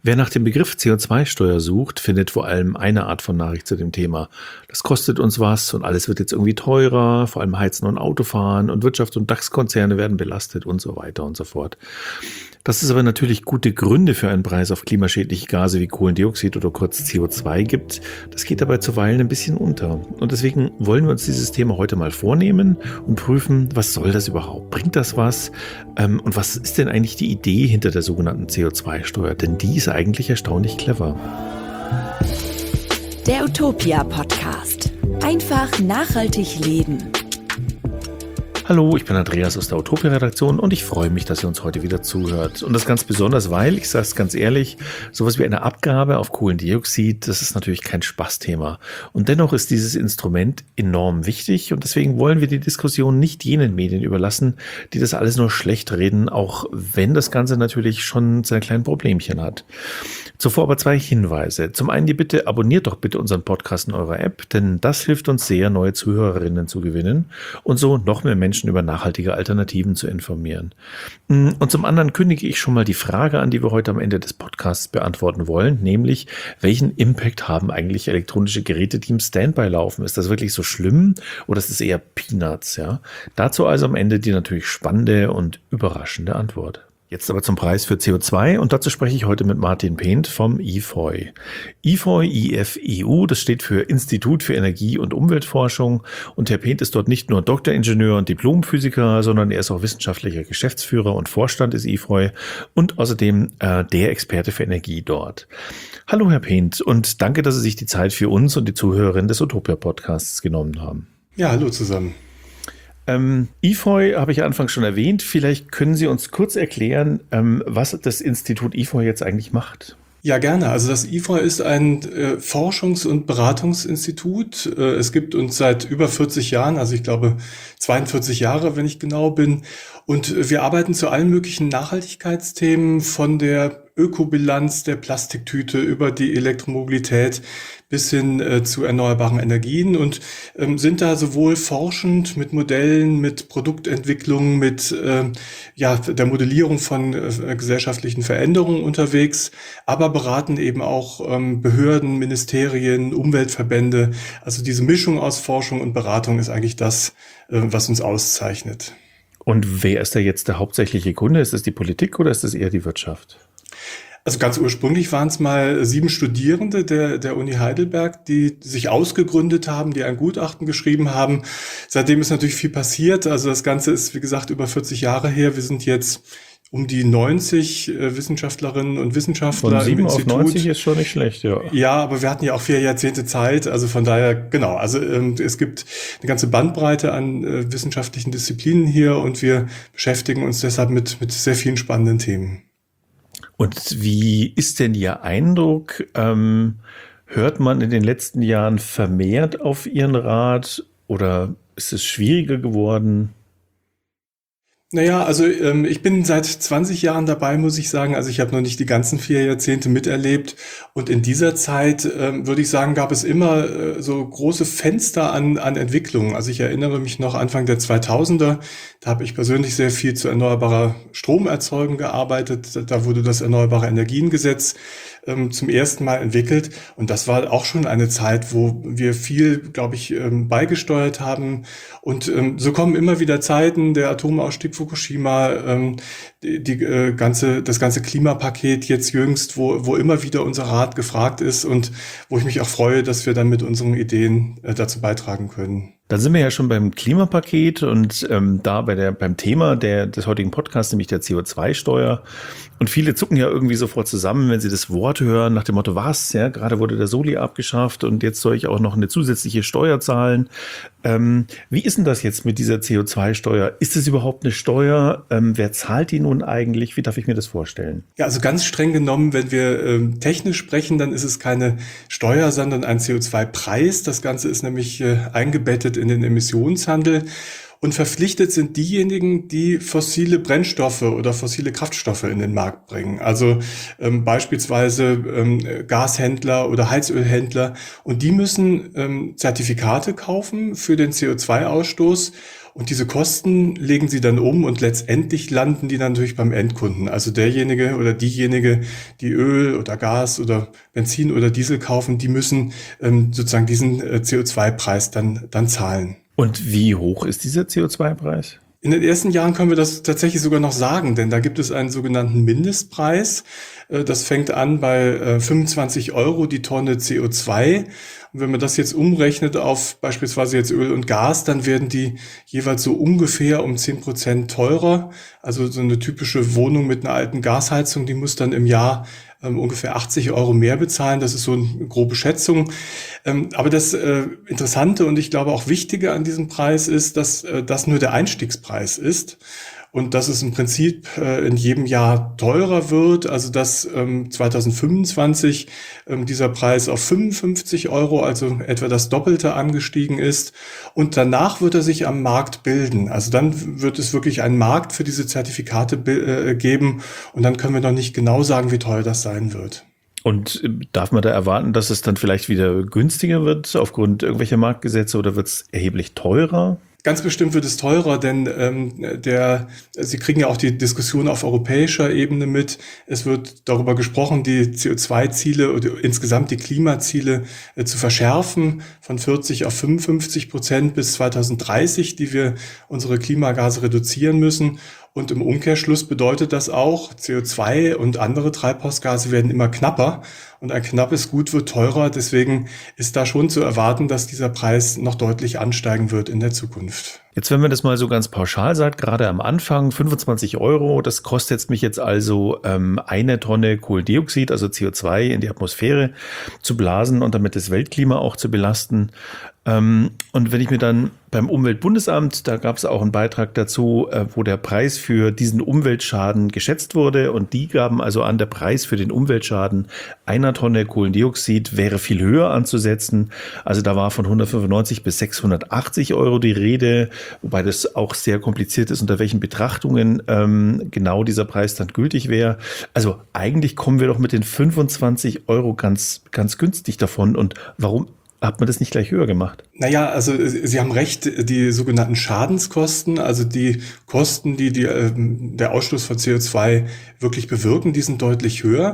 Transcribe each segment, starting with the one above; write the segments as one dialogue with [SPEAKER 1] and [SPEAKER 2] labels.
[SPEAKER 1] Wer nach dem Begriff CO2-Steuer sucht, findet vor allem eine Art von Nachricht zu dem Thema. Das kostet uns was und alles wird jetzt irgendwie teurer, vor allem Heizen und Autofahren und Wirtschaft und DAX-Konzerne werden belastet und so weiter und so fort. Dass es aber natürlich gute Gründe für einen Preis auf klimaschädliche Gase wie Kohlendioxid oder kurz CO2 gibt, das geht dabei zuweilen ein bisschen unter. Und deswegen wollen wir uns dieses Thema heute mal vornehmen und prüfen, was soll das überhaupt? Bringt das was? Und was ist denn eigentlich die Idee hinter der sogenannten CO2-Steuer? Denn die ist eigentlich erstaunlich clever.
[SPEAKER 2] Der Utopia-Podcast. Einfach nachhaltig leben.
[SPEAKER 1] Hallo, ich bin Andreas aus der Utopia-Redaktion und ich freue mich, dass ihr uns heute wieder zuhört. Und das ganz besonders, weil, ich sage es ganz ehrlich, sowas wie eine Abgabe auf Kohlendioxid, das ist natürlich kein Spaßthema. Und dennoch ist dieses Instrument enorm wichtig und deswegen wollen wir die Diskussion nicht jenen Medien überlassen, die das alles nur schlecht reden, auch wenn das Ganze natürlich schon seine kleinen Problemchen hat. Zuvor aber 2 Hinweise. Zum einen die Bitte, abonniert doch bitte unseren Podcast in eurer App, denn das hilft uns sehr, neue Zuhörerinnen zu gewinnen und so noch mehr Menschen über nachhaltige Alternativen zu informieren. Und zum anderen kündige ich schon mal die Frage an, die wir heute am Ende des Podcasts beantworten wollen, nämlich, welchen Impact haben eigentlich elektronische Geräte, die im Standby laufen? Ist das wirklich so schlimm oder ist es eher Peanuts? Ja? Dazu also am Ende die natürlich spannende und überraschende Antwort. Jetzt aber zum Preis für CO2 und dazu spreche ich heute mit Martin Pehnt vom IFEU. IFEU, das steht für Institut für Energie- und Umweltforschung und Herr Pehnt ist dort nicht nur Doktoringenieur und Diplomphysiker, sondern er ist auch wissenschaftlicher Geschäftsführer und Vorstand des IFEU und außerdem der Experte für Energie dort. Hallo Herr Pehnt und danke, dass Sie sich die Zeit für uns und die Zuhörerinnen des Utopia-Podcasts genommen haben.
[SPEAKER 3] Ja, hallo zusammen.
[SPEAKER 1] IFEU habe ich anfangs schon erwähnt. Vielleicht können Sie uns kurz erklären, was das Institut IFEU jetzt eigentlich macht.
[SPEAKER 3] Ja, gerne. Also das IFEU ist ein Forschungs- und Beratungsinstitut. Es gibt uns seit über 40 Jahren, also ich glaube 42 Jahre, wenn ich genau bin. Und wir arbeiten zu allen möglichen Nachhaltigkeitsthemen, von der Ökobilanz der Plastiktüte über die Elektromobilität bis hin zu erneuerbaren Energien und sind da sowohl forschend mit Modellen, mit Produktentwicklung, mit der Modellierung von gesellschaftlichen Veränderungen unterwegs, aber beraten eben auch Behörden, Ministerien, Umweltverbände. Also diese Mischung aus Forschung und Beratung ist eigentlich das, was uns auszeichnet.
[SPEAKER 1] Und wer ist da jetzt der hauptsächliche Kunde? Ist es die Politik oder ist es eher die Wirtschaft?
[SPEAKER 3] Also ganz ursprünglich waren es mal 7 Studierende der Uni Heidelberg, die sich ausgegründet haben, die ein Gutachten geschrieben haben. Seitdem ist natürlich viel passiert. Also das Ganze ist, wie gesagt, über 40 Jahre her. Wir sind jetzt um die 90 Wissenschaftlerinnen und Wissenschaftler
[SPEAKER 1] von 7
[SPEAKER 3] im
[SPEAKER 1] auf
[SPEAKER 3] Institut.
[SPEAKER 1] 90 ist schon nicht schlecht, ja.
[SPEAKER 3] Ja, aber wir hatten ja auch 4 Jahrzehnte Zeit. Also von daher, genau. Also es gibt eine ganze Bandbreite an wissenschaftlichen Disziplinen hier und wir beschäftigen uns deshalb mit sehr vielen spannenden Themen.
[SPEAKER 1] Und wie ist denn Ihr Eindruck? Hört man in den letzten Jahren vermehrt auf Ihren Rat oder ist es schwieriger geworden?
[SPEAKER 3] Naja, also ich bin seit 20 Jahren dabei, muss ich sagen. Also ich habe noch nicht die ganzen 4 Jahrzehnte miterlebt. Und in dieser Zeit, würde ich sagen, gab es immer so große Fenster an Entwicklungen. Also ich erinnere mich noch Anfang der 2000er, da habe ich persönlich sehr viel zu erneuerbarer Stromerzeugung gearbeitet. Da wurde das Erneuerbare Energiengesetz zum ersten Mal entwickelt. Und das war auch schon eine Zeit, wo wir viel, glaube ich, beigesteuert haben. Und so kommen immer wieder Zeiten, der Atomausstieg Fukushima, das ganze Klimapaket jetzt jüngst, wo immer wieder unser Rat gefragt ist und wo ich mich auch freue, dass wir dann mit unseren Ideen dazu beitragen können.
[SPEAKER 1] Dann sind wir ja schon beim Klimapaket und da beim Thema des heutigen Podcasts, nämlich der CO2-Steuer. Und viele zucken ja irgendwie sofort zusammen, wenn sie das Wort hören, nach dem Motto, was? Ja, gerade wurde der Soli abgeschafft und jetzt soll ich auch noch eine zusätzliche Steuer zahlen. Wie ist denn das jetzt mit dieser CO2-Steuer? Ist es überhaupt eine Steuer? Wer zahlt die nun eigentlich? Wie darf ich mir das vorstellen?
[SPEAKER 3] Ja, also ganz streng genommen, wenn wir technisch sprechen, dann ist es keine Steuer, sondern ein CO2-Preis. Das Ganze ist nämlich eingebettet in den Emissionshandel. Und verpflichtet sind diejenigen, die fossile Brennstoffe oder fossile Kraftstoffe in den Markt bringen. Also beispielsweise Gashändler oder Heizölhändler. Und die müssen Zertifikate kaufen für den CO2-Ausstoß. Und diese Kosten legen sie dann um und letztendlich landen die dann natürlich beim Endkunden. Also derjenige oder diejenige, die Öl oder Gas oder Benzin oder Diesel kaufen, die müssen sozusagen diesen CO2-Preis dann zahlen.
[SPEAKER 1] Und wie hoch ist dieser CO2-Preis?
[SPEAKER 3] In den ersten Jahren können wir das tatsächlich sogar noch sagen, denn da gibt es einen sogenannten Mindestpreis. Das fängt an bei 25 € die Tonne CO2. Und wenn man das jetzt umrechnet auf beispielsweise jetzt Öl und Gas, dann werden die jeweils so ungefähr um 10% teurer. Also so eine typische Wohnung mit einer alten Gasheizung, die muss dann im Jahr ungefähr 80 € mehr bezahlen. Das ist so eine grobe Schätzung. Aber das Interessante und ich glaube auch Wichtige an diesem Preis ist, dass das nur der Einstiegspreis ist. Und dass es im Prinzip in jedem Jahr teurer wird, also dass 2025 dieser Preis auf 55 €, also etwa das Doppelte angestiegen ist. Und danach wird er sich am Markt bilden. Also dann wird es wirklich einen Markt für diese Zertifikate geben. Und dann können wir noch nicht genau sagen, wie teuer das sein wird.
[SPEAKER 1] Und darf man da erwarten, dass es dann vielleicht wieder günstiger wird aufgrund irgendwelcher Marktgesetze oder wird es erheblich teurer?
[SPEAKER 3] Ganz bestimmt wird es teurer, denn Sie kriegen ja auch die Diskussion auf europäischer Ebene mit. Es wird darüber gesprochen, die CO2-Ziele oder insgesamt die Klimaziele zu verschärfen von 40 auf 55% bis 2030, die wir unsere Klimagase reduzieren müssen. Und im Umkehrschluss bedeutet das auch, CO2 und andere Treibhausgase werden immer knapper und ein knappes Gut wird teurer. Deswegen ist da schon zu erwarten, dass dieser Preis noch deutlich ansteigen wird in der Zukunft.
[SPEAKER 1] Jetzt, wenn man das mal so ganz pauschal sagt, gerade am Anfang 25 €, das kostet mich jetzt also eine Tonne Kohlendioxid, also CO2 in die Atmosphäre zu blasen und damit das Weltklima auch zu belasten. Und wenn ich mir dann beim Umweltbundesamt, da gab es auch einen Beitrag dazu, wo der Preis für diesen Umweltschaden geschätzt wurde und die gaben also an, der Preis für den Umweltschaden einer Tonne Kohlendioxid wäre viel höher anzusetzen. Also da war von 195 bis 680 € die Rede, wobei das auch sehr kompliziert ist, unter welchen Betrachtungen genau dieser Preis dann gültig wäre. Also eigentlich kommen wir doch mit den 25 € ganz, ganz günstig davon. Und warum hat man das nicht gleich höher gemacht?
[SPEAKER 3] Naja, also Sie haben recht, die sogenannten Schadenskosten, also die Kosten, die der Ausstoß von CO2 wirklich bewirken, die sind deutlich höher.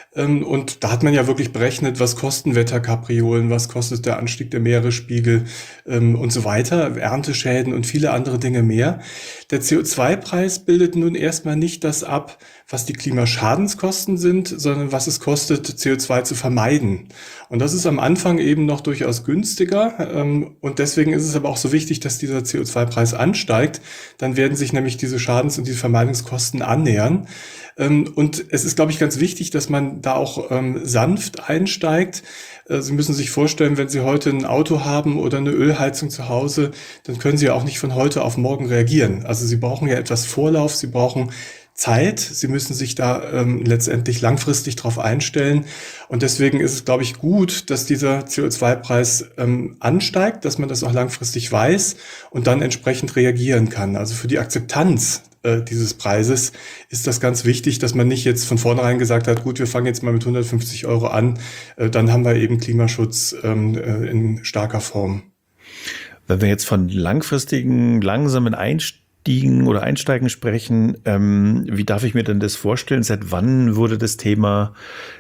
[SPEAKER 3] Und da hat man ja wirklich berechnet, was kosten Wetterkapriolen, was kostet der Anstieg der Meeresspiegel und so weiter, Ernteschäden und viele andere Dinge mehr. Der CO2-Preis bildet nun erstmal nicht das ab, was die Klimaschadenskosten sind, sondern was es kostet, CO2 zu vermeiden. Und das ist am Anfang eben noch durchaus günstiger. Und deswegen ist es aber auch so wichtig, dass dieser CO2-Preis ansteigt. Dann werden sich nämlich diese Schadens- und diese Vermeidungskosten annähern. Und es ist, glaube ich, ganz wichtig, dass man da auch sanft einsteigt. Sie müssen sich vorstellen, wenn Sie heute ein Auto haben oder eine Ölheizung zu Hause, dann können Sie ja auch nicht von heute auf morgen reagieren. Also Sie brauchen ja etwas Vorlauf, Sie brauchen Zeit. Sie müssen sich da letztendlich langfristig drauf einstellen. Und deswegen ist es, glaube ich, gut, dass dieser CO2-Preis ansteigt, dass man das auch langfristig weiß und dann entsprechend reagieren kann. Also für die Akzeptanz dieses Preises ist das ganz wichtig, dass man nicht jetzt von vornherein gesagt hat, gut, wir fangen jetzt mal mit 150 € an, dann haben wir eben Klimaschutz in starker Form.
[SPEAKER 1] Wenn wir jetzt von langfristigen, langsamen Einsteigen sprechen, wie darf ich mir denn das vorstellen? Seit wann wurde das Thema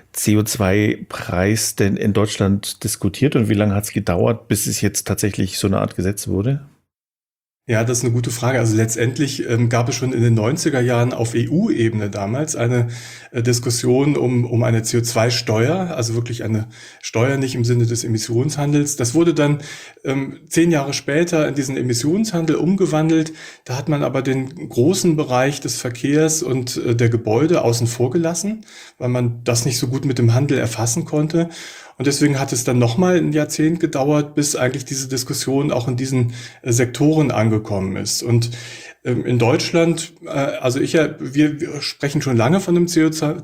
[SPEAKER 1] CO2-Preis denn in Deutschland diskutiert und wie lange hat es gedauert, bis es jetzt tatsächlich so eine Art Gesetz wurde?
[SPEAKER 3] Ja, das ist eine gute Frage. Also letztendlich gab es schon in den 90er Jahren auf EU-Ebene damals eine Diskussion um eine CO2-Steuer, also wirklich eine Steuer nicht im Sinne des Emissionshandels. Das wurde dann 10 Jahre später in diesen Emissionshandel umgewandelt. Da hat man aber den großen Bereich des Verkehrs und der Gebäude außen vor gelassen, weil man das nicht so gut mit dem Handel erfassen konnte. Und deswegen hat es dann nochmal ein Jahrzehnt gedauert, bis eigentlich diese Diskussion auch in diesen Sektoren angekommen ist. Und in Deutschland, wir sprechen schon lange von dem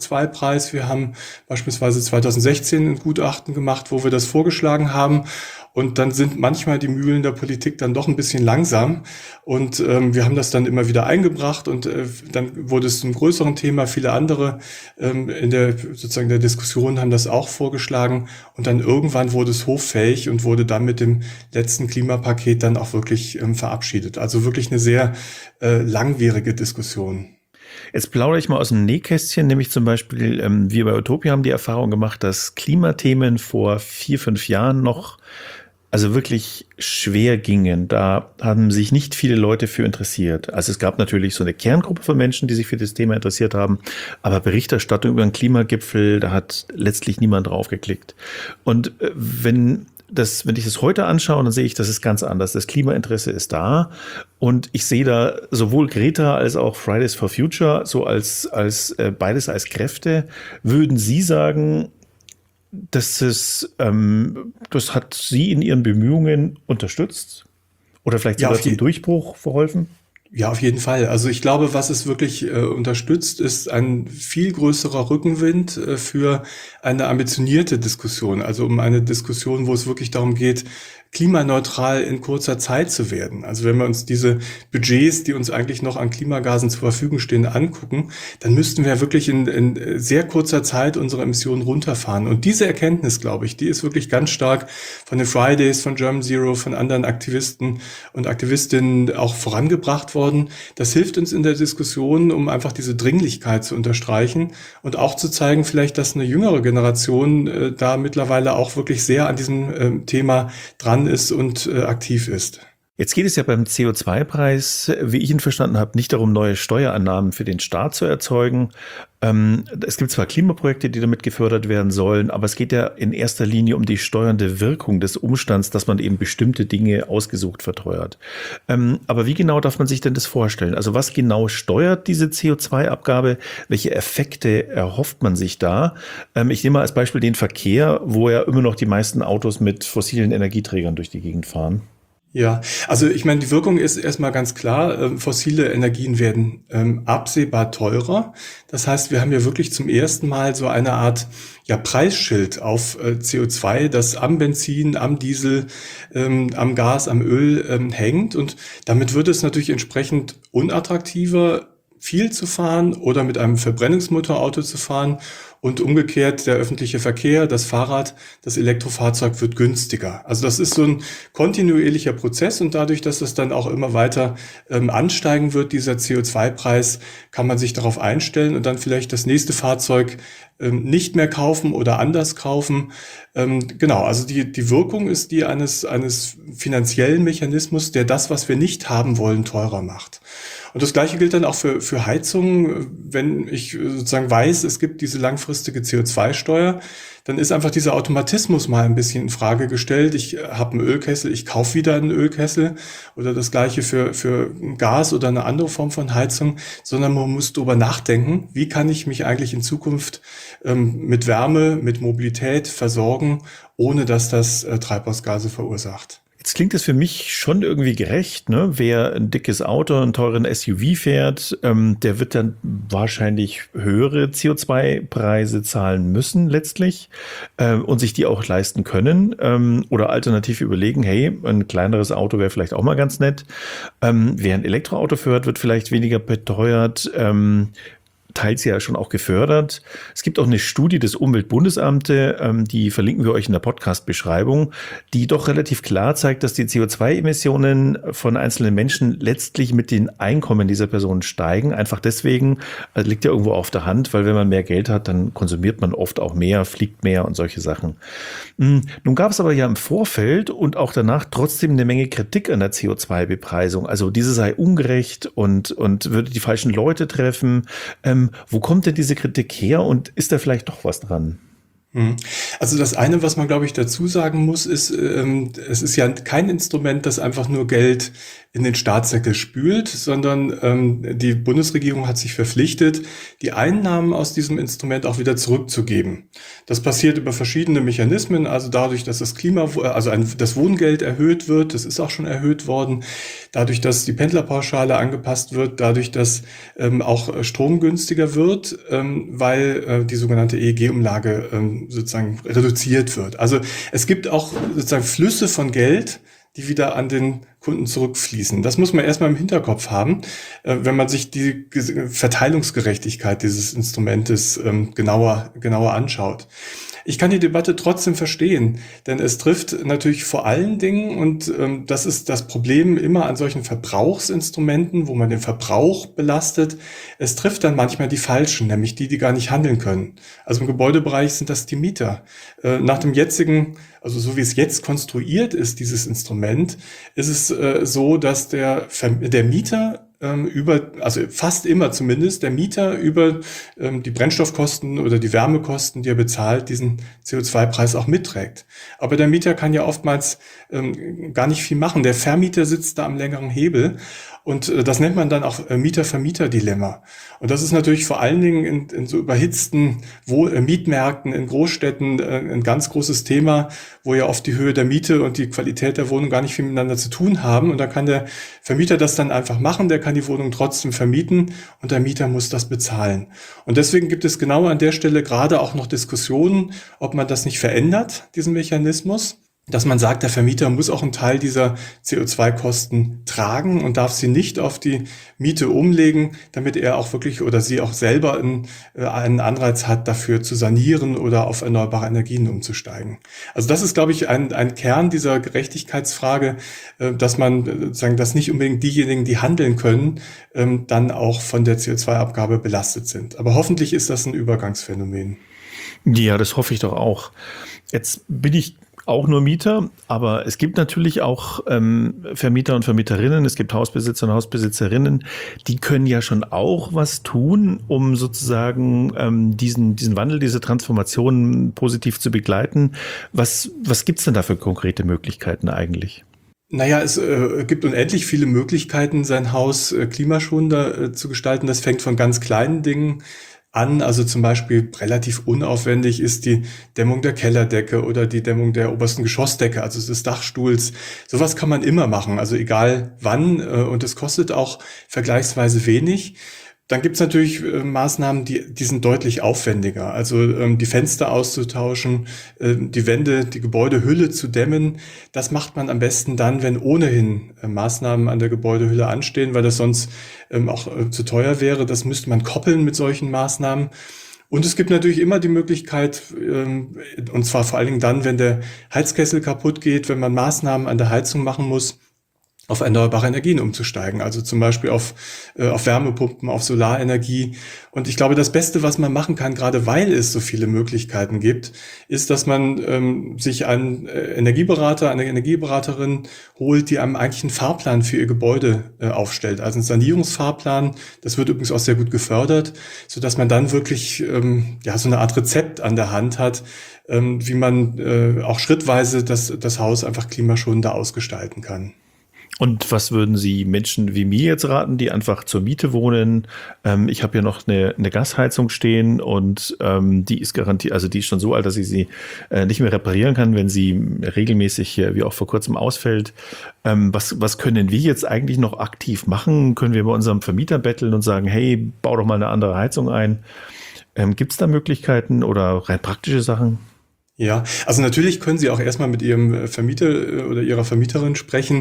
[SPEAKER 3] CO2-Preis. Wir haben beispielsweise 2016 ein Gutachten gemacht, wo wir das vorgeschlagen haben. Und dann sind manchmal die Mühlen der Politik dann doch ein bisschen langsam. Und wir haben das dann immer wieder eingebracht und dann wurde es zum größeren Thema. Viele andere in der Diskussion haben das auch vorgeschlagen. Und dann irgendwann wurde es hoffähig und wurde dann mit dem letzten Klimapaket dann auch wirklich verabschiedet. Also wirklich eine sehr langwierige Diskussion.
[SPEAKER 1] Jetzt plaudere ich mal aus dem Nähkästchen, nämlich zum Beispiel, wir bei Utopia haben die Erfahrung gemacht, dass Klimathemen vor 4, 5 Jahren noch also wirklich schwer gingen. Da haben sich nicht viele Leute für interessiert. Also es gab natürlich so eine Kerngruppe von Menschen, die sich für das Thema interessiert haben, aber Berichterstattung über einen Klimagipfel, da hat letztlich niemand drauf geklickt. Und wenn ich das heute anschaue, dann sehe ich, das ist ganz anders. Das Klimainteresse ist da und ich sehe da sowohl Greta als auch Fridays for Future so als beides als Kräfte. Würden Sie sagen, das hat Sie in Ihren Bemühungen unterstützt oder vielleicht sogar zum Durchbruch verholfen?
[SPEAKER 3] Ja, auf jeden Fall. Also ich glaube, was es wirklich unterstützt, ist ein viel größerer Rückenwind für eine ambitionierte Diskussion. Also um eine Diskussion, wo es wirklich darum geht, klimaneutral in kurzer Zeit zu werden. Also wenn wir uns diese Budgets, die uns eigentlich noch an Klimagasen zur Verfügung stehen, angucken, dann müssten wir wirklich in sehr kurzer Zeit unsere Emissionen runterfahren. Und diese Erkenntnis, glaube ich, die ist wirklich ganz stark von den Fridays, von German Zero, von anderen Aktivisten und Aktivistinnen auch vorangebracht worden. Das hilft uns in der Diskussion, um einfach diese Dringlichkeit zu unterstreichen und auch zu zeigen, vielleicht, dass eine jüngere Generation da mittlerweile auch wirklich sehr an diesem Thema dran ist und aktiv ist.
[SPEAKER 1] Jetzt geht es ja beim CO2-Preis, wie ich ihn verstanden habe, nicht darum, neue Steuerannahmen für den Staat zu erzeugen. Es gibt zwar Klimaprojekte, die damit gefördert werden sollen, aber es geht ja in erster Linie um die steuernde Wirkung des Umstands, dass man eben bestimmte Dinge ausgesucht verteuert. Aber wie genau darf man sich denn das vorstellen? Also was genau steuert diese CO2-Abgabe? Welche Effekte erhofft man sich da? Ich nehme mal als Beispiel den Verkehr, wo ja immer noch die meisten Autos mit fossilen Energieträgern durch die Gegend fahren.
[SPEAKER 3] Ja, also ich meine, die Wirkung ist erstmal ganz klar, fossile Energien werden absehbar teurer. Das heißt, wir haben ja wirklich zum ersten Mal so eine Art Preisschild auf CO2, das am Benzin, am Diesel, am Gas, am Öl hängt. Und damit wird es natürlich entsprechend unattraktiver, viel zu fahren oder mit einem Verbrennungsmotorauto zu fahren. Und umgekehrt, der öffentliche Verkehr, das Fahrrad, das Elektrofahrzeug wird günstiger. Also das ist so ein kontinuierlicher Prozess und dadurch, dass es dann auch immer weiter ansteigen wird, dieser CO2-Preis, kann man sich darauf einstellen und dann vielleicht das nächste Fahrzeug nicht mehr kaufen oder anders kaufen. Genau, also die Wirkung ist die eines finanziellen Mechanismus, der das, was wir nicht haben wollen, teurer macht. Und das Gleiche gilt dann auch für Heizungen. Wenn ich sozusagen weiß, es gibt diese langfristige CO2-Steuer, dann ist einfach dieser Automatismus mal ein bisschen in Frage gestellt. Ich habe einen Ölkessel, ich kaufe wieder einen Ölkessel oder das Gleiche für Gas oder eine andere Form von Heizung, sondern man muss darüber nachdenken, wie kann ich mich eigentlich in Zukunft mit Wärme, mit Mobilität versorgen, ohne dass das Treibhausgase verursacht.
[SPEAKER 1] Jetzt klingt es für mich schon irgendwie gerecht, ne? Wer ein dickes Auto, einen teuren SUV fährt, der wird dann wahrscheinlich höhere CO2-Preise zahlen müssen letztlich und sich die auch leisten können oder alternativ überlegen, hey, ein kleineres Auto wäre vielleicht auch mal ganz nett. Wer ein Elektroauto fährt, wird vielleicht weniger beteuert. Teils ja schon auch gefördert. Es gibt auch eine Studie des Umweltbundesamtes, die verlinken wir euch in der Podcast-Beschreibung, die doch relativ klar zeigt, dass die CO2-Emissionen von einzelnen Menschen letztlich mit den Einkommen dieser Personen steigen. Einfach deswegen, also liegt ja irgendwo auf der Hand, weil wenn man mehr Geld hat, dann konsumiert man oft auch mehr, fliegt mehr und solche Sachen. Nun gab es aber ja im Vorfeld und auch danach trotzdem eine Menge Kritik an der CO2-Bepreisung. Also diese sei ungerecht und würde die falschen Leute treffen. Wo kommt denn diese Kritik her und ist da vielleicht doch was dran?
[SPEAKER 3] Also das eine, was man, glaube ich, dazu sagen muss, ist, es ist ja kein Instrument, das einfach nur Geld in den Staatssäckel spült, sondern die Bundesregierung hat sich verpflichtet, die Einnahmen aus diesem Instrument auch wieder zurückzugeben. Das passiert über verschiedene Mechanismen, also dadurch, dass das das Wohngeld erhöht wird, das ist auch schon erhöht worden, dadurch, dass die Pendlerpauschale angepasst wird, dadurch, dass auch Strom günstiger wird, weil die sogenannte EEG-Umlage sozusagen reduziert wird. Also es gibt auch sozusagen Flüsse von Geld, die wieder an den Kunden zurückfließen. Das muss man erstmal im Hinterkopf haben, wenn man sich die Verteilungsgerechtigkeit dieses Instrumentes genauer anschaut. Ich kann die Debatte trotzdem verstehen, denn es trifft natürlich vor allen Dingen, und das ist das Problem immer an solchen Verbrauchsinstrumenten, wo man den Verbrauch belastet, es trifft dann manchmal die Falschen, nämlich die gar nicht handeln können. Also im Gebäudebereich sind das die Mieter. Nach dem jetzigen, also so wie es jetzt konstruiert ist, dieses Instrument, ist es so, dass der Mieter also fast immer zumindest, der Mieter über die Brennstoffkosten oder die Wärmekosten, die er bezahlt, diesen CO2-Preis auch mitträgt. Aber der Mieter kann ja oftmals gar nicht viel machen. Der Vermieter sitzt da am längeren Hebel. Und das nennt man dann auch Mieter-Vermieter-Dilemma. Und das ist natürlich vor allen Dingen in so überhitzten Mietmärkten in Großstädten ein ganz großes Thema, wo ja oft die Höhe der Miete und die Qualität der Wohnung gar nicht viel miteinander zu tun haben. Und da kann der Vermieter das dann einfach machen, der kann die Wohnung trotzdem vermieten und der Mieter muss das bezahlen. Und deswegen gibt es genau an der Stelle gerade auch noch Diskussionen, ob man das nicht verändert, diesen Mechanismus, dass man sagt, der Vermieter muss auch einen Teil dieser CO2-Kosten tragen und darf sie nicht auf die Miete umlegen, damit er auch wirklich oder sie auch selber einen Anreiz hat, dafür zu sanieren oder auf erneuerbare Energien umzusteigen. Also das ist, glaube ich, ein Kern dieser Gerechtigkeitsfrage, dass man sagen, dass nicht unbedingt diejenigen, die handeln können, dann auch von der CO2-Abgabe belastet sind. Aber hoffentlich ist das ein Übergangsphänomen.
[SPEAKER 1] Ja, das hoffe ich doch auch. Jetzt bin ich auch nur Mieter, aber es gibt natürlich auch Vermieter und Vermieterinnen, es gibt Hausbesitzer und Hausbesitzerinnen, die können ja schon auch was tun, um sozusagen diesen Wandel, diese Transformation positiv zu begleiten. Was gibt's denn da für konkrete Möglichkeiten eigentlich?
[SPEAKER 3] Naja, es gibt unendlich viele Möglichkeiten, sein Haus klimaschonender zu gestalten. Das fängt von ganz kleinen Dingen an. Also zum Beispiel relativ unaufwendig ist die Dämmung der Kellerdecke oder die Dämmung der obersten Geschossdecke, also des Dachstuhls. Sowas kann man immer machen, also egal wann, und es kostet auch vergleichsweise wenig. Dann gibt's natürlich Maßnahmen, die sind deutlich aufwendiger. Also die Fenster auszutauschen, die Wände, die Gebäudehülle zu dämmen. Das macht man am besten dann, wenn ohnehin Maßnahmen an der Gebäudehülle anstehen, weil das sonst auch zu teuer wäre. Das müsste man koppeln mit solchen Maßnahmen. Und es gibt natürlich immer die Möglichkeit, und zwar vor allen Dingen dann, wenn der Heizkessel kaputt geht, wenn man Maßnahmen an der Heizung machen muss, auf erneuerbare Energien umzusteigen, also zum Beispiel auf Wärmepumpen, auf Solarenergie. Und ich glaube, das Beste, was man machen kann, gerade weil es so viele Möglichkeiten gibt, ist, dass man sich einen Energieberater, eine Energieberaterin holt, die einem eigentlich einen Fahrplan für ihr Gebäude aufstellt. Also einen Sanierungsfahrplan, das wird übrigens auch sehr gut gefördert, sodass man dann wirklich so eine Art Rezept an der Hand hat, wie man auch schrittweise das Haus einfach klimaschonender ausgestalten kann.
[SPEAKER 1] Und was würden Sie Menschen wie mir jetzt raten, die einfach zur Miete wohnen? Ich habe ja noch eine Gasheizung stehen und die ist garantiert, also die ist schon so alt, dass ich sie nicht mehr reparieren kann, wenn sie regelmäßig, wie auch vor kurzem, ausfällt. Was können wir jetzt eigentlich noch aktiv machen? Können wir bei unserem Vermieter betteln und sagen, hey, bau doch mal eine andere Heizung ein? Gibt es da Möglichkeiten oder rein praktische Sachen?
[SPEAKER 3] Ja, also natürlich können Sie auch erstmal mit Ihrem Vermieter oder Ihrer Vermieterin sprechen.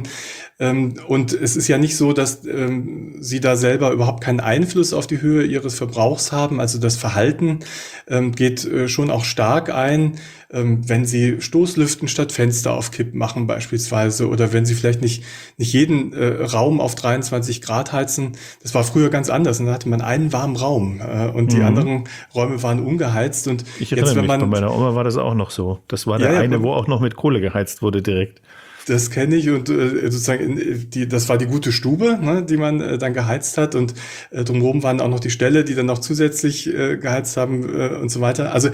[SPEAKER 3] Und es ist ja nicht so, dass Sie da selber überhaupt keinen Einfluss auf die Höhe Ihres Verbrauchs haben. Also das Verhalten geht schon auch stark ein, wenn Sie Stoßlüften statt Fenster auf Kipp machen beispielsweise oder wenn Sie vielleicht nicht jeden Raum auf 23 Grad heizen. Das war früher ganz anders. Und da hatte man einen warmen Raum und die anderen Räume waren ungeheizt. Und
[SPEAKER 1] ich erinnere mich, bei meiner Oma war das auch noch so. Das war der eine, wo auch noch mit Kohle geheizt wurde direkt.
[SPEAKER 3] Das kenne ich und sozusagen das war die gute Stube, ne, die man dann geheizt hat und drumherum waren auch noch die Ställe, die dann noch zusätzlich geheizt haben und so weiter. Also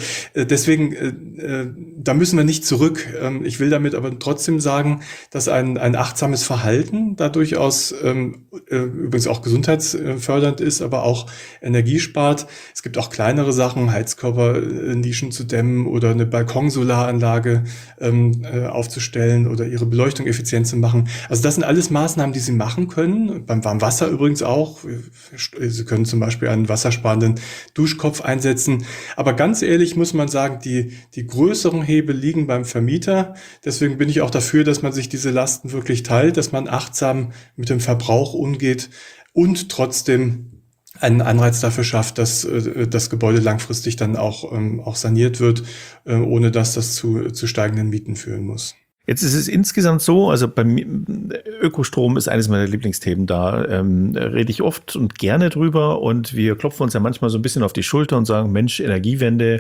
[SPEAKER 3] deswegen, da müssen wir nicht zurück. Ich will damit aber trotzdem sagen, dass ein achtsames Verhalten da durchaus übrigens auch gesundheitsfördernd ist, aber auch energiespart. Es gibt auch kleinere Sachen, Heizkörpernischen zu dämmen oder eine Balkonsolaranlage aufzustellen oder ihre Beleuchtung effizient zu machen. Also das sind alles Maßnahmen, die Sie machen können. Beim Warmwasser übrigens auch. Sie können zum Beispiel einen wassersparenden Duschkopf einsetzen. Aber ganz ehrlich muss man sagen, die größeren Kostenhebel liegen beim Vermieter. Deswegen bin ich auch dafür, dass man sich diese Lasten wirklich teilt, dass man achtsam mit dem Verbrauch umgeht und trotzdem einen Anreiz dafür schafft, dass das Gebäude langfristig dann auch saniert wird, ohne dass das zu steigenden Mieten führen muss.
[SPEAKER 1] Jetzt ist es insgesamt so, also bei mir, Ökostrom ist eines meiner Lieblingsthemen, da rede ich oft und gerne drüber und wir klopfen uns ja manchmal so ein bisschen auf die Schulter und sagen, Mensch, Energiewende,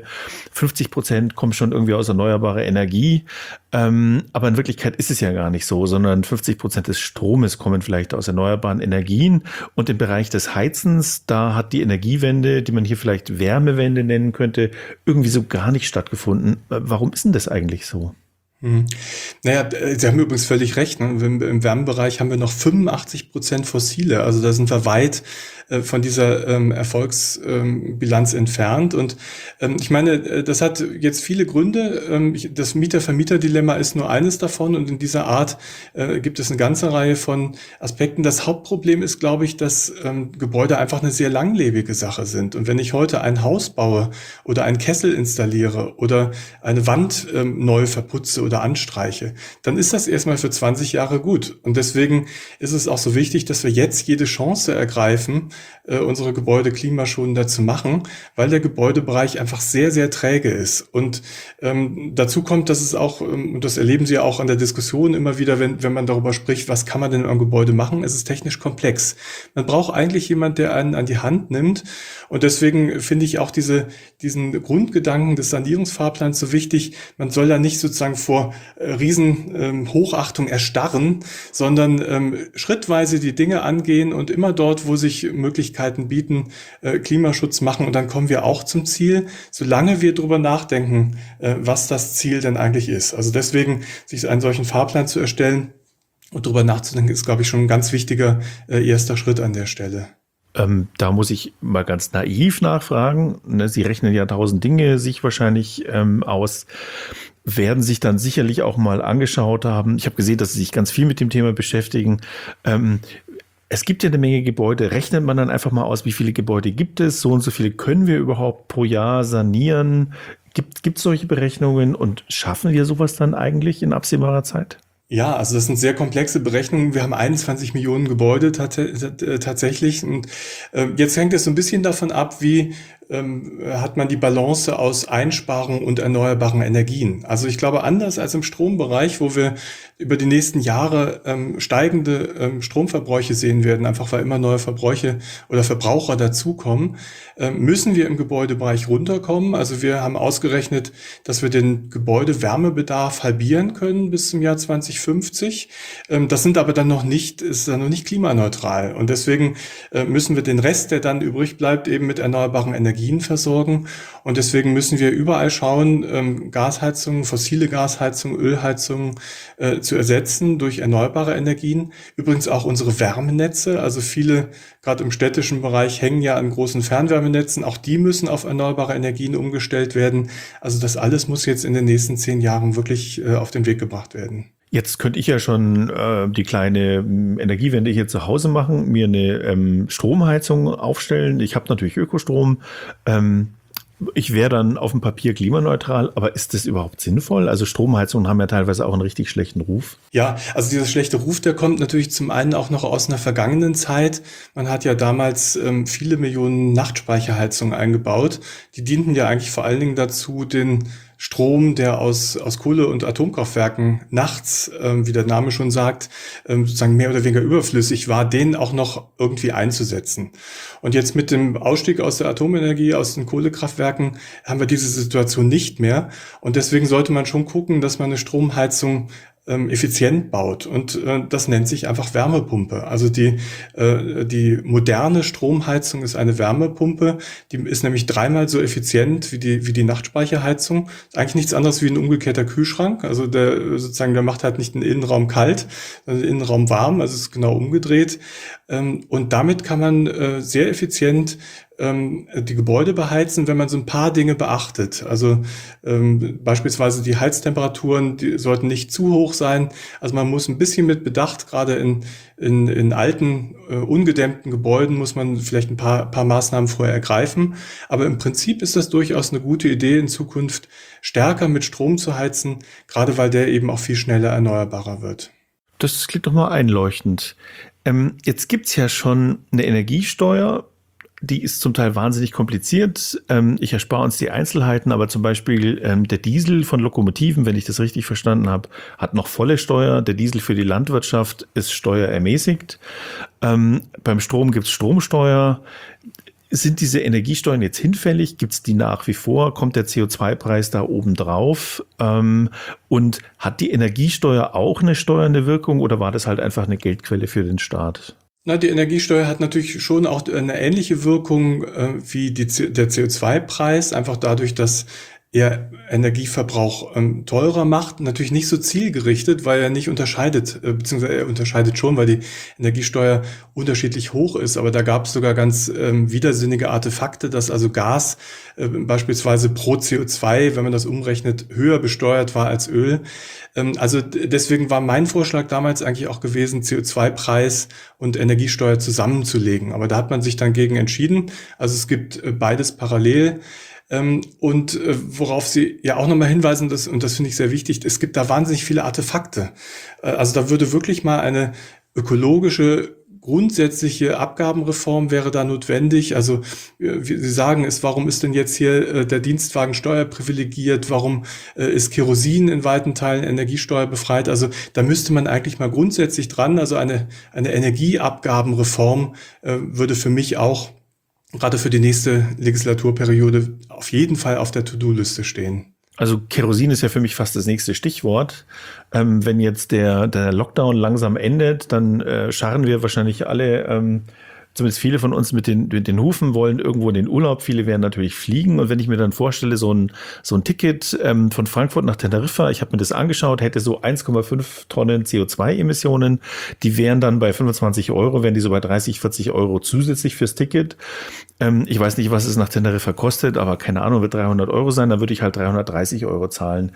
[SPEAKER 1] 50% kommen schon irgendwie aus erneuerbarer Energie, aber in Wirklichkeit ist es ja gar nicht so, sondern 50% des Stromes kommen vielleicht aus erneuerbaren Energien und im Bereich des Heizens, da hat die Energiewende, die man hier vielleicht Wärmewende nennen könnte, irgendwie so gar nicht stattgefunden. Warum ist denn das eigentlich so?
[SPEAKER 3] Hm. Naja, Sie haben übrigens völlig recht. Ne? Im Wärmebereich haben wir noch 85% Fossile. Also da sind wir weit von dieser Erfolgsbilanz entfernt. Und ich meine, das hat jetzt viele Gründe. Das Mieter-Vermieter-Dilemma ist nur eines davon. Und in dieser Art gibt es eine ganze Reihe von Aspekten. Das Hauptproblem ist, glaube ich, dass Gebäude einfach eine sehr langlebige Sache sind. Und wenn ich heute ein Haus baue oder einen Kessel installiere oder eine Wand neu verputze oder anstreiche, dann ist das erstmal für 20 Jahre gut. Und deswegen ist es auch so wichtig, dass wir jetzt jede Chance ergreifen, unsere Gebäude klimaschonender zu machen, weil der Gebäudebereich einfach sehr, sehr träge ist. Und dazu kommt, dass es auch, und das erleben Sie ja auch an der Diskussion immer wieder, wenn man darüber spricht, was kann man denn am Gebäude machen, es ist technisch komplex. Man braucht eigentlich jemand, der einen an die Hand nimmt. Und deswegen finde ich auch diesen Grundgedanken des Sanierungsfahrplans so wichtig. Man soll da nicht sozusagen vor Hochachtung erstarren, sondern schrittweise die Dinge angehen und immer dort, wo sich Möglichkeiten bieten, Klimaschutz machen. Und dann kommen wir auch zum Ziel, solange wir drüber nachdenken, was das Ziel denn eigentlich ist. Also deswegen, sich einen solchen Fahrplan zu erstellen und drüber nachzudenken, ist, glaube ich, schon ein ganz wichtiger erster Schritt an der Stelle.
[SPEAKER 1] Da muss ich mal ganz naiv nachfragen. Ne, Sie rechnen ja 1000 Dinge sich wahrscheinlich aus, werden sich dann sicherlich auch mal angeschaut haben. Ich habe gesehen, dass Sie sich ganz viel mit dem Thema beschäftigen. Es gibt ja eine Menge Gebäude. Rechnet man dann einfach mal aus, wie viele Gebäude gibt es? So und so viele können wir überhaupt pro Jahr sanieren? Gibt es solche Berechnungen und schaffen wir sowas dann eigentlich in absehbarer Zeit?
[SPEAKER 3] Ja, also das sind sehr komplexe Berechnungen. Wir haben 21 Millionen Gebäude tatsächlich. Und jetzt hängt es so ein bisschen davon ab, wie hat man die Balance aus Einsparung und erneuerbaren Energien. Also ich glaube, anders als im Strombereich, wo wir über die nächsten Jahre steigende Stromverbräuche sehen werden, einfach weil immer neue Verbräuche oder Verbraucher dazukommen, müssen wir im Gebäudebereich runterkommen. Also wir haben ausgerechnet, dass wir den Gebäudewärmebedarf halbieren können bis zum Jahr 2050. Das sind aber dann ist dann noch nicht klimaneutral. Und deswegen müssen wir den Rest, der dann übrig bleibt, eben mit erneuerbaren Energien versorgen. Und deswegen müssen wir überall schauen, Gasheizungen, fossile Gasheizungen, Ölheizungen zu ersetzen durch erneuerbare Energien. Übrigens auch unsere Wärmenetze, also viele, gerade im städtischen Bereich, hängen ja an großen Fernwärmenetzen. Auch die müssen auf erneuerbare Energien umgestellt werden. Also das alles muss jetzt in den nächsten 10 Jahren wirklich auf den Weg gebracht werden.
[SPEAKER 1] Jetzt könnte ich ja schon die kleine Energiewende hier zu Hause machen, mir eine Stromheizung aufstellen. Ich habe natürlich Ökostrom. Ich wäre dann auf dem Papier klimaneutral, aber ist das überhaupt sinnvoll? Also Stromheizungen haben ja teilweise auch einen richtig schlechten Ruf.
[SPEAKER 3] Ja, also dieser schlechte Ruf, der kommt natürlich zum einen auch noch aus einer vergangenen Zeit. Man hat ja damals viele Millionen Nachtspeicherheizungen eingebaut. Die dienten ja eigentlich vor allen Dingen dazu, den Strom, der aus Kohle- und Atomkraftwerken nachts, wie der Name schon sagt, sozusagen mehr oder weniger überflüssig war, den auch noch irgendwie einzusetzen. Und jetzt mit dem Ausstieg aus der Atomenergie, aus den Kohlekraftwerken, haben wir diese Situation nicht mehr. Und deswegen sollte man schon gucken, dass man eine Stromheizung effizient baut. Und das nennt sich einfach Wärmepumpe. Also die moderne Stromheizung ist eine Wärmepumpe. Die ist nämlich 3-mal so effizient wie die Nachtspeicherheizung. Ist eigentlich nichts anderes wie ein umgekehrter Kühlschrank. Also der macht halt nicht den Innenraum kalt, sondern den Innenraum warm. Also es ist genau umgedreht. Und damit kann man sehr effizient die Gebäude beheizen, wenn man so ein paar Dinge beachtet. Also beispielsweise die Heiztemperaturen, die sollten nicht zu hoch sein. Also man muss ein bisschen mit Bedacht, gerade in alten, ungedämmten Gebäuden muss man vielleicht ein paar Maßnahmen vorher ergreifen. Aber im Prinzip ist das durchaus eine gute Idee, in Zukunft stärker mit Strom zu heizen, gerade weil der eben auch viel schneller erneuerbarer wird.
[SPEAKER 1] Das klingt doch mal einleuchtend. Jetzt gibt's ja schon eine Energiesteuer, die ist zum Teil wahnsinnig kompliziert. Ich erspare uns die Einzelheiten, aber zum Beispiel der Diesel von Lokomotiven, wenn ich das richtig verstanden habe, hat noch volle Steuer. Der Diesel für die Landwirtschaft ist steuerermäßigt. Beim Strom gibt's Stromsteuer. Sind diese Energiesteuern jetzt hinfällig? Gibt's die nach wie vor? Kommt der CO2-Preis da oben drauf? Und hat die Energiesteuer auch eine steuernde Wirkung oder war das halt einfach eine Geldquelle für den Staat?
[SPEAKER 3] Na, die Energiesteuer hat natürlich schon auch eine ähnliche Wirkung wie der CO2-Preis, einfach dadurch, dass er Energieverbrauch teurer macht. Natürlich nicht so zielgerichtet, weil er nicht unterscheidet, beziehungsweise er unterscheidet schon, weil die Energiesteuer unterschiedlich hoch ist. Aber da gab es sogar ganz widersinnige Artefakte, dass also Gas beispielsweise pro CO2, wenn man das umrechnet, höher besteuert war als Öl. Also deswegen war mein Vorschlag damals eigentlich auch gewesen, CO2-Preis und Energiesteuer zusammenzulegen. Aber da hat man sich dann gegen entschieden. Also es gibt beides parallel. Und worauf Sie ja auch nochmal hinweisen, und das finde ich sehr wichtig, es gibt da wahnsinnig viele Artefakte. Also da würde wirklich mal eine ökologische, grundsätzliche Abgabenreform wäre da notwendig. Also wie Sie sagen, warum ist denn jetzt hier der Dienstwagen steuerprivilegiert? Warum ist Kerosin in weiten Teilen energiesteuerbefreit? Also da müsste man eigentlich mal grundsätzlich dran. Also eine Energieabgabenreform würde für mich auch gerade für die nächste Legislaturperiode auf jeden Fall auf der To-Do-Liste stehen.
[SPEAKER 1] Also Kerosin ist ja für mich fast das nächste Stichwort. Wenn jetzt der Lockdown langsam endet, dann scharren wir wahrscheinlich alle, zumindest viele von uns mit den Hufen, wollen irgendwo in den Urlaub. Viele werden natürlich fliegen. Und wenn ich mir dann vorstelle, so ein Ticket von Frankfurt nach Teneriffa, ich habe mir das angeschaut, hätte so 1,5 Tonnen CO2-Emissionen. Die wären dann bei 25 Euro, wären die so bei 30, 40 Euro zusätzlich fürs Ticket. Ich weiß nicht, was es nach Teneriffa kostet, aber keine Ahnung, wird 300 Euro sein, dann würde ich halt 330 Euro zahlen.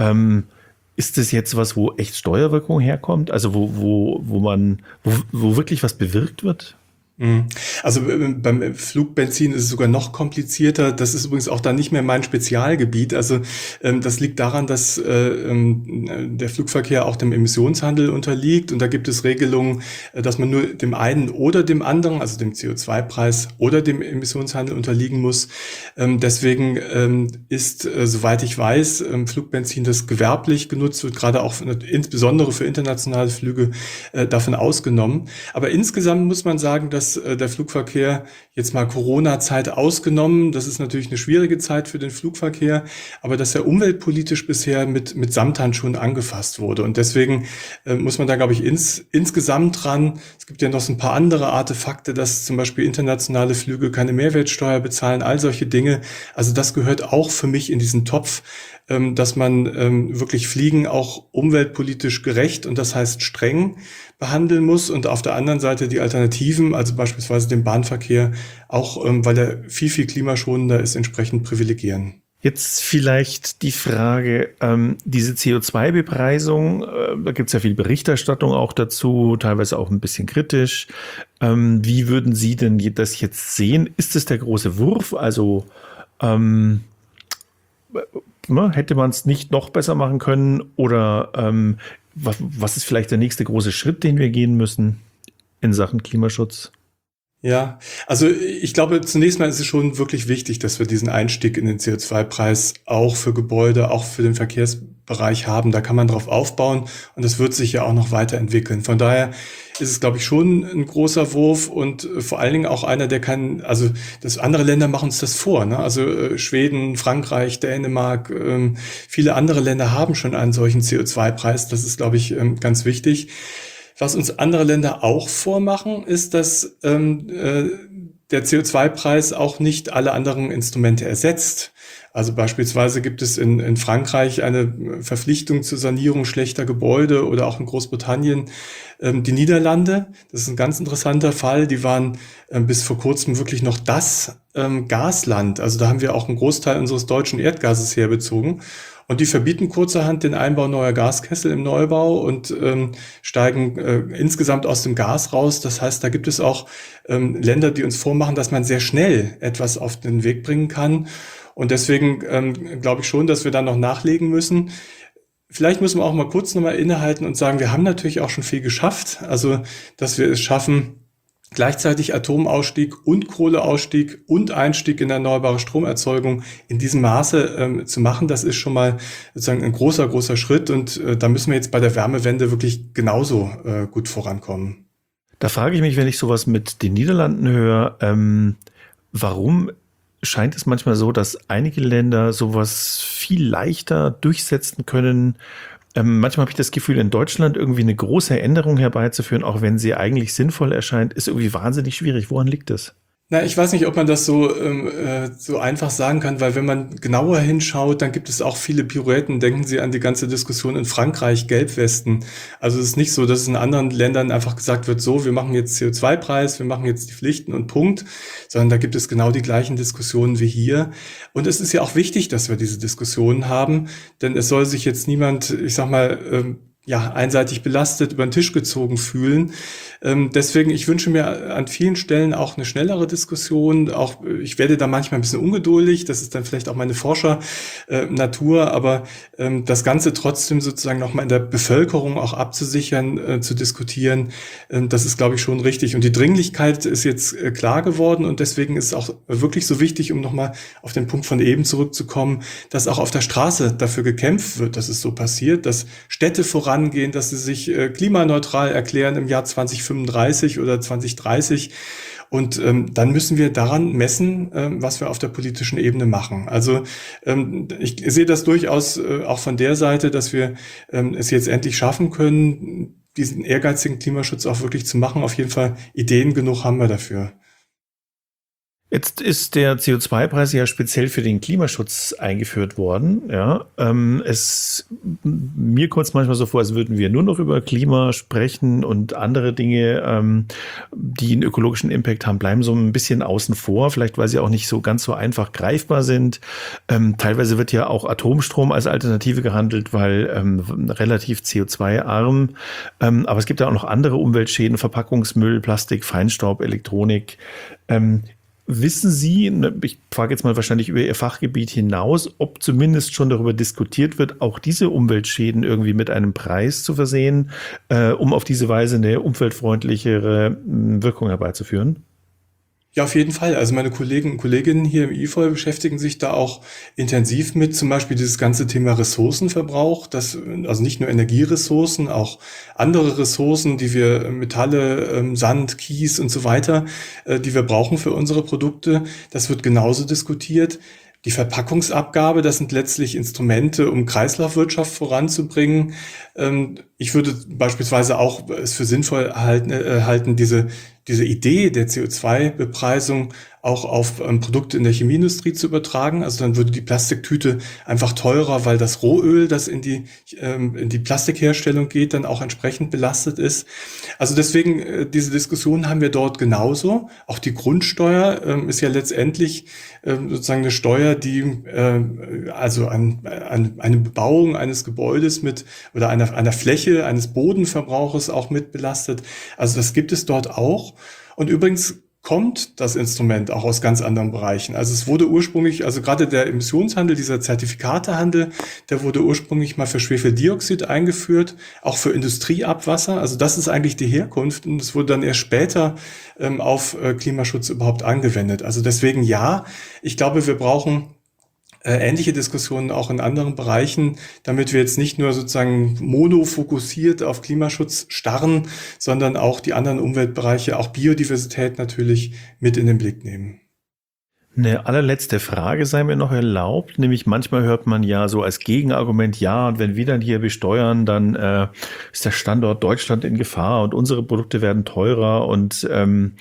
[SPEAKER 1] Ist das jetzt was, wo echt Steuerwirkung herkommt? Also wo wirklich was bewirkt wird?
[SPEAKER 3] Also beim Flugbenzin ist es sogar noch komplizierter. Das ist übrigens auch dann nicht mehr mein Spezialgebiet. Also das liegt daran, dass der Flugverkehr auch dem Emissionshandel unterliegt. Und da gibt es Regelungen, dass man nur dem einen oder dem anderen, also dem CO2-Preis oder dem Emissionshandel unterliegen muss. Deswegen ist, soweit ich weiß, Flugbenzin, das gewerblich genutzt wird, gerade auch insbesondere für internationale Flüge, davon ausgenommen. Aber insgesamt muss man sagen, dass der Flugverkehr, jetzt mal Corona-Zeit ausgenommen, das ist natürlich eine schwierige Zeit für den Flugverkehr, aber dass er umweltpolitisch bisher mit Samthandschuhen angefasst wurde. Und deswegen muss man da, glaube ich, insgesamt dran. Es gibt ja noch so ein paar andere Artefakte, dass zum Beispiel internationale Flüge keine Mehrwertsteuer bezahlen, all solche Dinge. Also das gehört auch für mich in diesen Topf, dass man wirklich Fliegen auch umweltpolitisch gerecht und das heißt streng behandeln muss und auf der anderen Seite die Alternativen, also beispielsweise den Bahnverkehr, auch weil er viel, viel klimaschonender ist, entsprechend privilegieren.
[SPEAKER 1] Jetzt vielleicht die Frage, diese CO2-Bepreisung, da gibt es ja viel Berichterstattung auch dazu, teilweise auch ein bisschen kritisch. Wie würden Sie denn das jetzt sehen? Ist es der große Wurf? Also hätte man es nicht noch besser machen können? Oder was ist vielleicht der nächste große Schritt, den wir gehen müssen in Sachen Klimaschutz?
[SPEAKER 3] Ja, also ich glaube, zunächst mal ist es schon wirklich wichtig, dass wir diesen Einstieg in den CO2-Preis auch für Gebäude, auch für den Verkehrsbereich haben. Da kann man drauf aufbauen und das wird sich ja auch noch weiterentwickeln. Von daher ist es, glaube ich, schon ein großer Wurf und vor allen Dingen auch einer, also das andere Länder machen uns das vor, ne? Also Schweden, Frankreich, Dänemark, viele andere Länder haben schon einen solchen CO2-Preis. Das ist, glaube ich, ganz wichtig. Was uns andere Länder auch vormachen, ist, dass der CO2-Preis auch nicht alle anderen Instrumente ersetzt. Also beispielsweise gibt es in Frankreich eine Verpflichtung zur Sanierung schlechter Gebäude oder auch in Großbritannien. Die Niederlande, das ist ein ganz interessanter Fall, die waren bis vor kurzem wirklich noch das Gasland. Also da haben wir auch einen Großteil unseres deutschen Erdgases herbezogen. Und die verbieten kurzerhand den Einbau neuer Gaskessel im Neubau und steigen insgesamt aus dem Gas raus. Das heißt, da gibt es auch Länder, die uns vormachen, dass man sehr schnell etwas auf den Weg bringen kann. Und deswegen glaube ich schon, dass wir da noch nachlegen müssen. Vielleicht müssen wir auch mal kurz nochmal innehalten und sagen, wir haben natürlich auch schon viel geschafft. Also, dass wir es schaffen, gleichzeitig Atomausstieg und Kohleausstieg und Einstieg in erneuerbare Stromerzeugung in diesem Maße zu machen, das ist schon mal sozusagen ein großer, großer Schritt. Und da müssen wir jetzt bei der Wärmewende wirklich genauso gut vorankommen.
[SPEAKER 1] Da frage ich mich, wenn ich sowas mit den Niederlanden höre, warum scheint es manchmal so, dass einige Länder sowas viel leichter durchsetzen können. Manchmal habe ich das Gefühl, in Deutschland irgendwie eine große Änderung herbeizuführen, auch wenn sie eigentlich sinnvoll erscheint, ist irgendwie wahnsinnig schwierig. Woran liegt das?
[SPEAKER 3] Na, ich weiß nicht, ob man das so einfach sagen kann, weil wenn man genauer hinschaut, dann gibt es auch viele Pirouetten. Denken Sie an die ganze Diskussion in Frankreich, Gelbwesten. Also es ist nicht so, dass es in anderen Ländern einfach gesagt wird, so, wir machen jetzt CO2-Preis, wir machen jetzt die Pflichten und Punkt, sondern da gibt es genau die gleichen Diskussionen wie hier. Und es ist ja auch wichtig, dass wir diese Diskussionen haben, denn es soll sich jetzt niemand, ich sag mal, einseitig belastet, über den Tisch gezogen fühlen. Deswegen, ich wünsche mir an vielen Stellen auch eine schnellere Diskussion. Auch ich werde da manchmal ein bisschen ungeduldig. Das ist dann vielleicht auch meine Forscher-Natur. Aber das Ganze trotzdem sozusagen nochmal in der Bevölkerung auch abzusichern, zu diskutieren, das ist, glaube ich, schon richtig. Und die Dringlichkeit ist jetzt klar geworden. Und deswegen ist es auch wirklich so wichtig, um nochmal auf den Punkt von eben zurückzukommen, dass auch auf der Straße dafür gekämpft wird, dass es so passiert, dass Städte vorangehen, dass sie sich klimaneutral erklären im Jahr 2035 oder 2030. Und dann müssen wir daran messen, was wir auf der politischen Ebene machen. Also ich sehe das durchaus auch von der Seite, dass wir es jetzt endlich schaffen können, diesen ehrgeizigen Klimaschutz auch wirklich zu machen. Auf jeden Fall Ideen genug haben wir dafür.
[SPEAKER 1] Jetzt ist der CO2-Preis ja speziell für den Klimaschutz eingeführt worden. Ja, mir kommt es manchmal so vor, als würden wir nur noch über Klima sprechen und andere Dinge, die einen ökologischen Impact haben, bleiben so ein bisschen außen vor. Vielleicht, weil sie auch nicht so ganz so einfach greifbar sind. Teilweise wird ja auch Atomstrom als Alternative gehandelt, weil relativ CO2-arm. Aber es gibt ja auch noch andere Umweltschäden, Verpackungsmüll, Plastik, Feinstaub, Elektronik. Wissen Sie, ich frage jetzt mal wahrscheinlich über Ihr Fachgebiet hinaus, ob zumindest schon darüber diskutiert wird, auch diese Umweltschäden irgendwie mit einem Preis zu versehen, um auf diese Weise eine umweltfreundlichere Wirkung herbeizuführen?
[SPEAKER 3] Ja, auf jeden Fall. Also meine Kollegen und Kolleginnen hier im IFOL beschäftigen sich da auch intensiv mit, zum Beispiel dieses ganze Thema Ressourcenverbrauch, also nicht nur Energieressourcen, auch andere Ressourcen, die wir Metalle, Sand, Kies und so weiter, die wir brauchen für unsere Produkte. Das wird genauso diskutiert. Die Verpackungsabgabe, das sind letztlich Instrumente, um Kreislaufwirtschaft voranzubringen. Ich würde beispielsweise auch es für sinnvoll halten, diese Idee der CO2-Bepreisung auch auf Produkte in der Chemieindustrie zu übertragen. Also dann würde die Plastiktüte einfach teurer, weil das Rohöl, das in die Plastikherstellung geht, dann auch entsprechend belastet ist. Also deswegen, diese Diskussion haben wir dort genauso. Auch die Grundsteuer ist ja letztendlich sozusagen eine Steuer, die also eine Bebauung eines Gebäudes oder einer Fläche, eines Bodenverbrauches auch mit belastet. Also das gibt es dort auch. Und übrigens kommt das Instrument auch aus ganz anderen Bereichen. Also es wurde ursprünglich, also gerade der Emissionshandel, dieser Zertifikatehandel, der wurde ursprünglich mal für Schwefeldioxid eingeführt, auch für Industrieabwasser. Also das ist eigentlich die Herkunft und es wurde dann erst später auf Klimaschutz überhaupt angewendet. Also deswegen ja, ich glaube, wir brauchen ähnliche Diskussionen auch in anderen Bereichen, damit wir jetzt nicht nur sozusagen monofokussiert auf Klimaschutz starren, sondern auch die anderen Umweltbereiche, auch Biodiversität natürlich mit in den Blick nehmen.
[SPEAKER 1] Eine allerletzte Frage sei mir noch erlaubt, nämlich manchmal hört man ja so als Gegenargument, ja, und wenn wir dann hier besteuern, dann ist der Standort Deutschland in Gefahr und unsere Produkte werden teurer und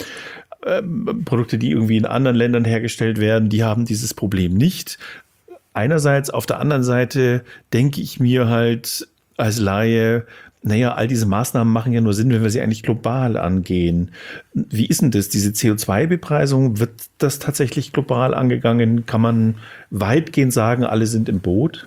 [SPEAKER 1] Produkte, die irgendwie in anderen Ländern hergestellt werden, die haben dieses Problem nicht. einerseits, auf der anderen Seite denke ich mir halt als Laie, naja, all diese Maßnahmen machen ja nur Sinn, wenn wir sie eigentlich global angehen. Wie ist denn das? Diese CO2-Bepreisung, wird das tatsächlich global angegangen? Kann man weitgehend sagen, alle sind im Boot?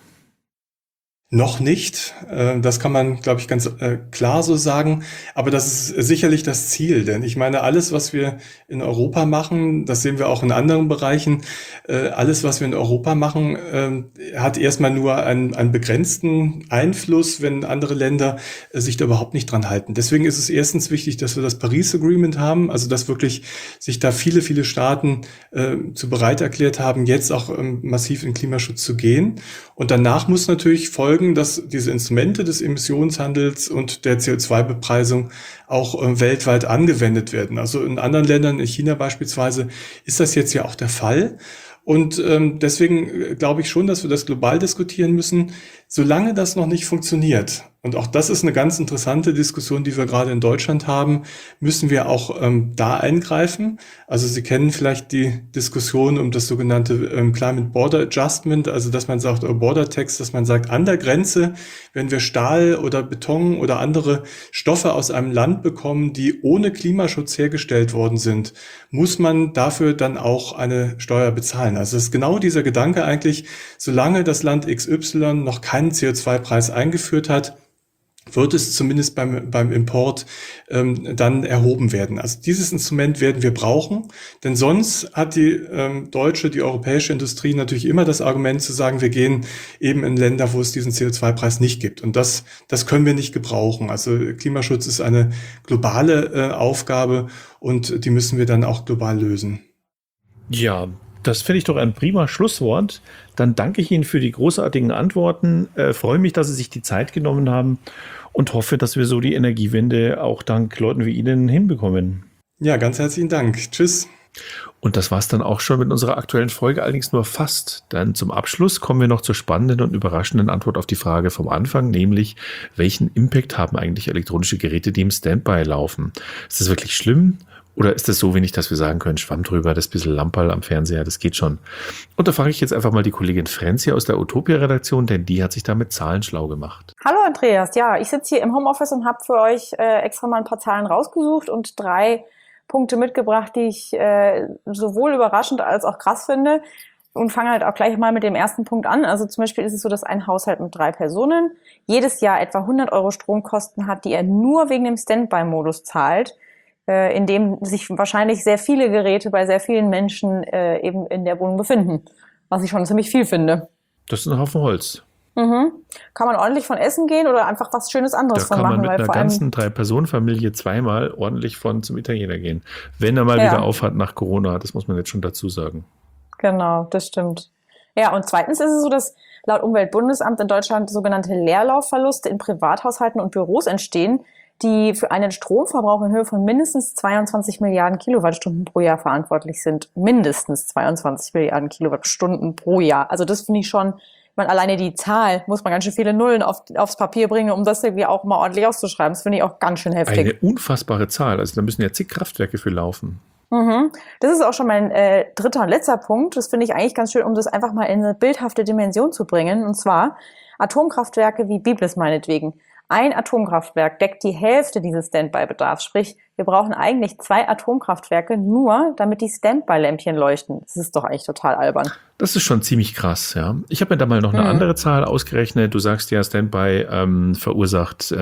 [SPEAKER 3] Noch nicht. Das kann man, glaube ich, ganz klar so sagen. Aber das ist sicherlich das Ziel. Denn ich meine, alles, was wir in Europa machen, das sehen wir auch in anderen Bereichen, alles, was wir in Europa machen, hat erstmal nur einen begrenzten Einfluss, wenn andere Länder sich da überhaupt nicht dran halten. Deswegen ist es erstens wichtig, dass wir das Paris Agreement haben, also dass wirklich sich da viele, viele Staaten zu bereit erklärt haben, jetzt auch massiv in Klimaschutz zu gehen. Und danach muss natürlich folgen, dass diese Instrumente des Emissionshandels und der CO2-Bepreisung auch weltweit angewendet werden. Also in anderen Ländern, in China beispielsweise, ist das jetzt ja auch der Fall. Und deswegen glaube ich schon, dass wir das global diskutieren müssen, solange das noch nicht funktioniert. Und auch das ist eine ganz interessante Diskussion, die wir gerade in Deutschland haben, müssen wir auch da eingreifen. Also Sie kennen vielleicht die Diskussion um das sogenannte Climate Border Adjustment, also dass man sagt, Border Tax, dass man sagt, an der Grenze, wenn wir Stahl oder Beton oder andere Stoffe aus einem Land bekommen, die ohne Klimaschutz hergestellt worden sind, muss man dafür dann auch eine Steuer bezahlen. Also es ist genau dieser Gedanke eigentlich, solange das Land XY noch keinen CO2-Preis eingeführt hat, wird es zumindest beim Import dann erhoben werden. Also dieses Instrument werden wir brauchen, denn sonst hat die europäische Industrie natürlich immer das Argument zu sagen, wir gehen eben in Länder, wo es diesen CO2-Preis nicht gibt. Und das können wir nicht gebrauchen. Also Klimaschutz ist eine globale Aufgabe und die müssen wir dann auch global lösen.
[SPEAKER 1] Ja, das finde ich doch ein prima Schlusswort. Dann danke ich Ihnen für die großartigen Antworten. Freue mich, dass Sie sich die Zeit genommen haben und hoffe, dass wir so die Energiewende auch dank Leuten wie Ihnen hinbekommen.
[SPEAKER 3] Ja, ganz herzlichen Dank. Tschüss.
[SPEAKER 1] Und das war's dann auch schon mit unserer aktuellen Folge, allerdings nur fast. Denn zum Abschluss kommen wir noch zur spannenden und überraschenden Antwort auf die Frage vom Anfang, nämlich, welchen Impact haben eigentlich elektronische Geräte, die im Standby laufen? Ist das wirklich schlimm? Oder ist das so wenig, dass wir sagen können, Schwamm drüber, das bisschen Lamperl am Fernseher, das geht schon. Und da frage ich jetzt einfach mal die Kollegin Franzi aus der Utopia-Redaktion, denn die hat sich da mit Zahlen schlau gemacht.
[SPEAKER 4] Hallo Andreas, ja, ich sitze hier im Homeoffice und habe für euch extra mal ein paar Zahlen rausgesucht und 3 Punkte mitgebracht, die ich sowohl überraschend als auch krass finde. Und fange halt auch gleich mal mit dem ersten Punkt an. Also zum Beispiel ist es so, dass ein Haushalt mit 3 Personen jedes Jahr etwa 100 € Stromkosten hat, die er nur wegen dem Standby-Modus zahlt, in dem sich wahrscheinlich sehr viele Geräte bei sehr vielen Menschen eben in der Wohnung befinden. Was ich schon ziemlich viel finde.
[SPEAKER 1] Das ist ein Haufen Holz.
[SPEAKER 4] Mhm. Kann man ordentlich von essen gehen oder einfach was Schönes anderes von machen?
[SPEAKER 1] Da kann man mit einer
[SPEAKER 4] vor allem
[SPEAKER 1] ganzen 3-Personen-Familie zweimal ordentlich von zum Italiener gehen. Wenn er mal wieder aufhat nach Corona, das muss man jetzt schon dazu sagen.
[SPEAKER 4] Genau, das stimmt. Ja, und zweitens ist es so, dass laut Umweltbundesamt in Deutschland sogenannte Leerlaufverluste in Privathaushalten und Büros entstehen, die für einen Stromverbrauch in Höhe von mindestens 22 Milliarden Kilowattstunden pro Jahr verantwortlich sind. Mindestens 22 Milliarden Kilowattstunden pro Jahr. Also das finde ich schon, alleine die Zahl muss man ganz schön viele Nullen aufs Papier bringen, um das irgendwie auch mal ordentlich auszuschreiben. Das finde ich auch ganz schön heftig.
[SPEAKER 1] Eine unfassbare Zahl. Also da müssen ja zig Kraftwerke für laufen.
[SPEAKER 4] Mhm. Das ist auch schon mein dritter und letzter Punkt. Das finde ich eigentlich ganz schön, um das einfach mal in eine bildhafte Dimension zu bringen. Und zwar Atomkraftwerke wie Biblis meinetwegen. Ein Atomkraftwerk deckt die Hälfte dieses Standby-Bedarfs. Sprich, wir brauchen eigentlich 2 Atomkraftwerke nur, damit die Standby-Lämpchen leuchten. Das ist doch eigentlich total albern.
[SPEAKER 1] Das ist schon ziemlich krass, ja. Ich habe mir da mal noch eine andere Zahl ausgerechnet. Du sagst ja, Standby verursacht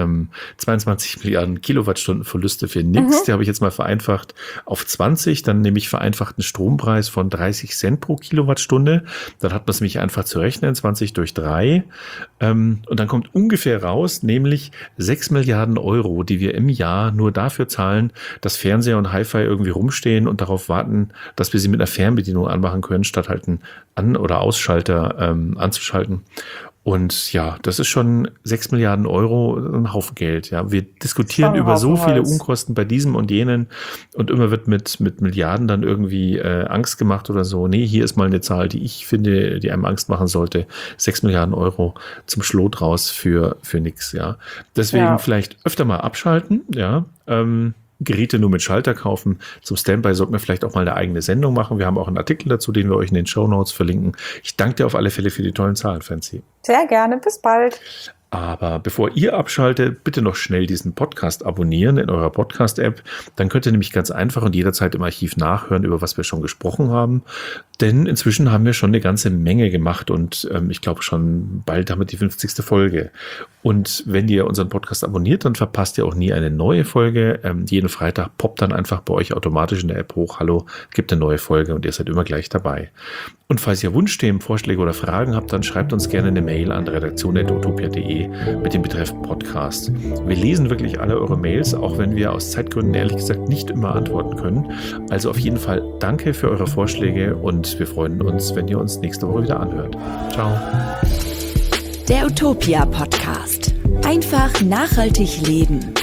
[SPEAKER 1] 22 Milliarden Kilowattstunden Verluste für nichts. Die habe ich jetzt mal vereinfacht auf 20. Dann nehme ich vereinfachten Strompreis von 30 Cent pro Kilowattstunde. Dann hat man es nämlich einfach zu rechnen, 20 durch 3. Und dann kommt ungefähr raus, nämlich 6 Milliarden Euro, die wir im Jahr nur dafür zahlen, dass Fernseher und Hi-Fi irgendwie rumstehen und darauf warten, dass wir sie mit einer Fernbedienung anmachen können, statt halt einen An- oder Ausschalter anzuschalten. Und ja, das ist schon 6 Milliarden Euro, ein Haufen Geld. Ja, wir diskutieren über so viele Unkosten bei diesem und jenen und immer wird mit Milliarden dann irgendwie Angst gemacht oder so. Nee, hier ist mal eine Zahl, die ich finde, die einem Angst machen sollte. 6 Milliarden Euro zum Schlot raus für nix. Ja, deswegen vielleicht öfter mal abschalten. Ja, Geräte nur mit Schalter kaufen. Zum Standby sollten wir vielleicht auch mal eine eigene Sendung machen. Wir haben auch einen Artikel dazu, den wir euch in den Shownotes verlinken. Ich danke dir auf alle Fälle für die tollen Zahlen, Franzi.
[SPEAKER 4] Sehr gerne, bis bald.
[SPEAKER 1] Aber bevor ihr abschaltet, bitte noch schnell diesen Podcast abonnieren in eurer Podcast-App. Dann könnt ihr nämlich ganz einfach und jederzeit im Archiv nachhören, über was wir schon gesprochen haben. Denn inzwischen haben wir schon eine ganze Menge gemacht und ich glaube schon bald haben wir die 50. Folge. Und wenn ihr unseren Podcast abonniert, dann verpasst ihr auch nie eine neue Folge. Jeden Freitag poppt dann einfach bei euch automatisch in der App hoch, hallo, gibt eine neue Folge und ihr seid immer gleich dabei. Und falls ihr Wunschthemen, Vorschläge oder Fragen habt, dann schreibt uns gerne eine Mail an redaktion@utopia.de mit dem Betreff Podcast. Wir lesen wirklich alle eure Mails, auch wenn wir aus Zeitgründen ehrlich gesagt nicht immer antworten können. Also auf jeden Fall danke für eure Vorschläge und wir freuen uns, wenn ihr uns nächste Woche wieder anhört. Ciao.
[SPEAKER 2] Der Utopia Podcast. Einfach nachhaltig leben.